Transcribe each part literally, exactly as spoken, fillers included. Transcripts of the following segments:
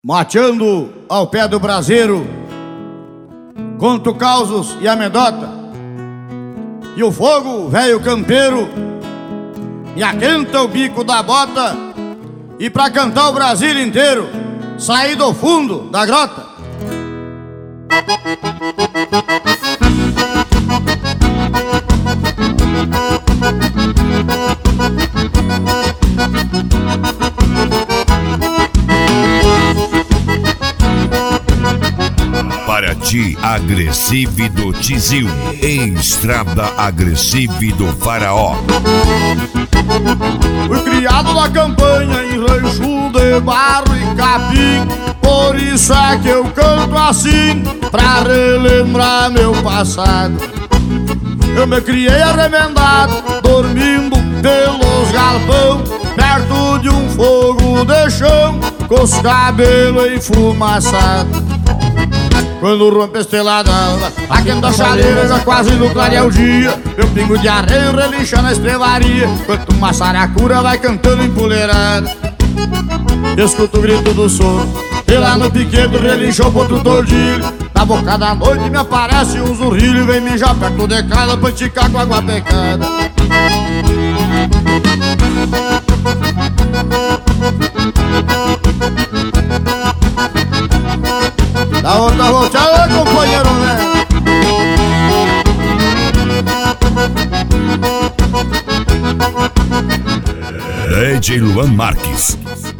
Mateando ao pé do braseiro, conto causos e amedota, e o fogo, velho campeiro, me aquenta o bico da bota. E pra cantar o Brasil inteiro, saí do fundo da grota. Paraty Agressive do Tizil, em Estrada Agressive do Faraó. Fui criado na campanha em rancho de barro e capim, por isso é que eu canto assim, pra relembrar meu passado. Eu me criei arremendado, dormindo pelos galpão, perto de um fogo de chão, com os cabelos enfumaçados. Quando rompe a estrelada d'alva, aquenta a chaleira, já quase no clarear o dia, meu pingo de arreio relincha na estrevaria, enquanto uma saracura vai cantando empoleirada. Escuto o grito do sono, e lá no piquedo relinchou pro outro tordilho. Na boca da noite me aparece um zurrilho, vem mijar perto de casa pra esticar com água pecada. Da outra volteada, companheiro, né? D J Luan Marques.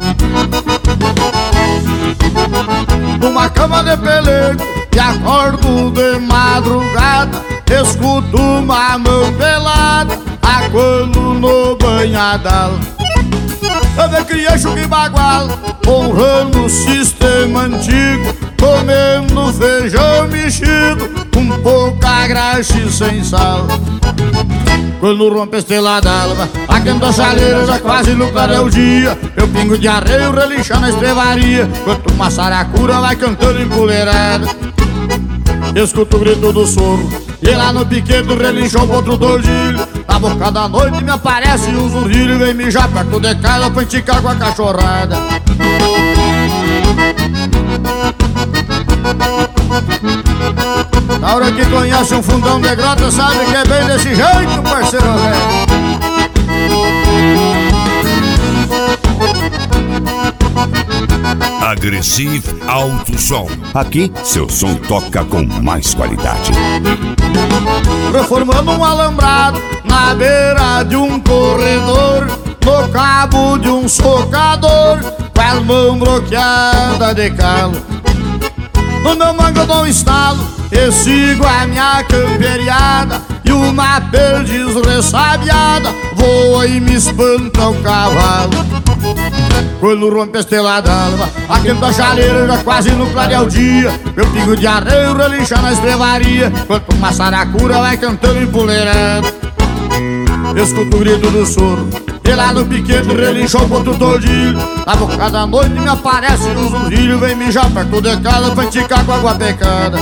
Numa cama de pelego e acordo de madrugada, escuto uma mão pelada aguando no banhadal. Eu me criei chuca e bagual, honrando o sistema antigo, comendo feijão mexido, com pouca graxa e sem sal. Quando rompe a estrela d'alva, aquenta a chaleira, já quase no clarear o dia, meu pingo de arreio relincha na estrevaria, enquanto uma saracura vai cantando empoleirada. Escuto o grito do soro, e lá no piquedo relinchou pro outro tordilho. Na boca da noite me aparece um zurrilho, vem mijar perto de casa pra enticar com a cachorrada. Na hora que conhece um fundão de grota, sabe que é bem desse jeito, parceiro velho. Agressive Alto Som. Aqui, seu som toca com mais qualidade. Reformando um alambrado na beira de um corredor, no cabo de um socador, com as mãos bloqueadas de calo. No meu mango eu dou um estalo e sigo a minha camperiada, e uma perdiz ressabiada voa e me espanta o cavalo. Quando rompe a estrela d'alva, aquenta a chaleira, já quase no clarear o dia, meu pingo de arreio relincha na estrevaria, enquanto uma saracura vai cantando empoleirada. Escuto o grito do soro, e lá no piquete relinchou pro outro tordilho. Na boca da noite me aparece um zurrilho, vem mijar perto de casa pra enticar com água pecada.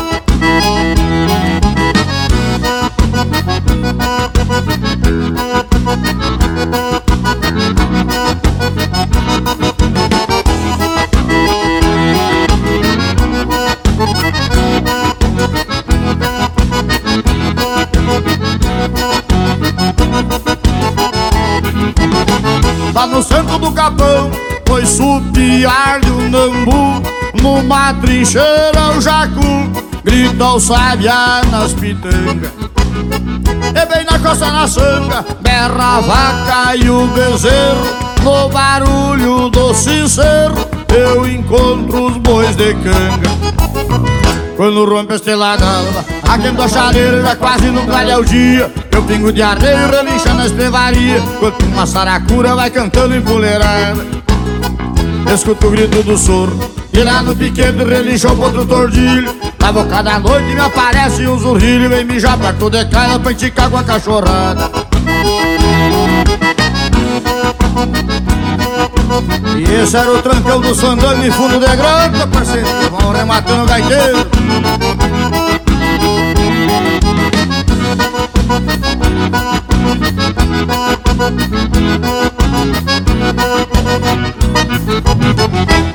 Lá no centro do capão, foi supiar-lhe o nambu, numa trincheira o jacu grita o sabiá nas pitangas. E bem na costa na sanga, berra a vaca e o bezerro, no barulho do sincero eu encontro os bois de canga. Quando rompe a estrela d'alva, aquenta a chaleira, já quase no clarear o dia, meu pingo de arreio relincha na estrevaria, enquanto uma saracura vai cantando empoleirada. Escuto o grito do soro, e lá no piquete relinchou pro outro tordilho. Na boca da noite me aparece um zurrilho, vem mijar perto de casa pra enticar com a cachorrada. E esse era o trancão do sandango em fundo de grota, parceiro, vão rematando o gaiteiro. Thank you.